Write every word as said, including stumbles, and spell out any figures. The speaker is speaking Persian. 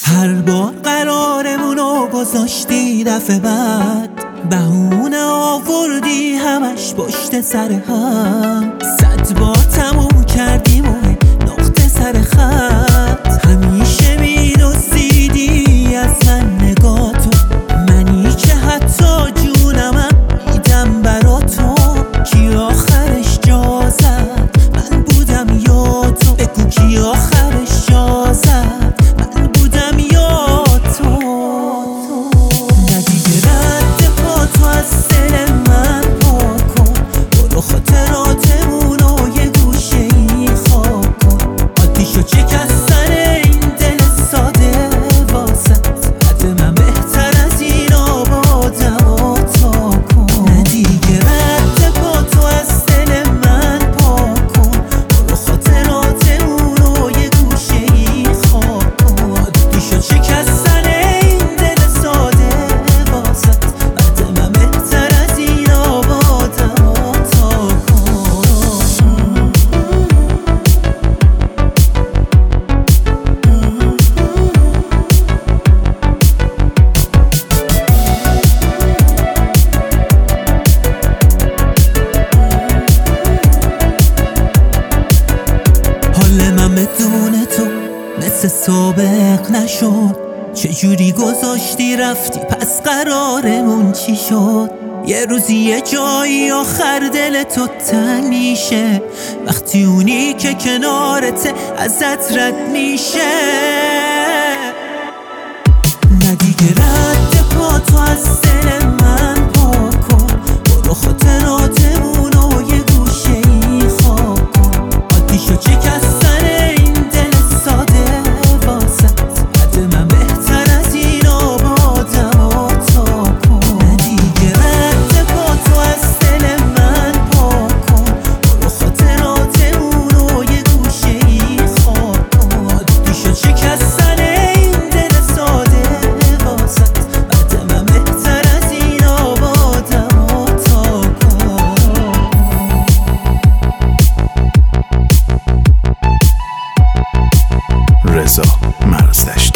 هر بار قرارمونو گذاشتی دفعه بعد بهونه آوردی همش پشت سر هم. صد بار تموم کردیم و نقطه سر خط. همیشه می‌دزدیدی از من نگاه تو، منی که حتی جونمم میدم برا تو. کی آخرش جا زد؟ من بودم یا تو؟ بگو کی آخرش جا زد؟ من بودم یا تو؟ نه دیگه رد پا تو از دل من پا کن، برو خاطراتمونو یه گوشه ای خواب کن. آتیشو شکستن این دل ساده واسط، حد من بهتر از این آبادم و تا کن. نه دیگه رد پا تو از دل من پا کن، برو خاطراتمونو یه گوشه ای خواب کن. آتیشو شکستن این دل ساده واسط، حد من بهتر از این آبادم و تا کن. حال من بدون تو مثل سابق نشد. چجوری گذاشتی رفتی پس قرارمون چی شد؟ یه روزی یه جایی آخر دل تو تنگ میشه، وقتی اونی که کنارته ازت رد میشه. نه دیگه رد پا تو از دل من پا کن، برو خاطراتمونو یه گوشه ای خواب کن. آتیشو شکستن این دل ساده واسط، حد من بهتر از این آبادم و تا کن. نه دیگه رد پا تو از دل من پا کن، برو خاطراتمونو یه گوشه ای خواب کن. آتیشو شکستن این دل ساده واسط، حد من بهتر از این آبادم و تا کن. رضا مرزدشتی.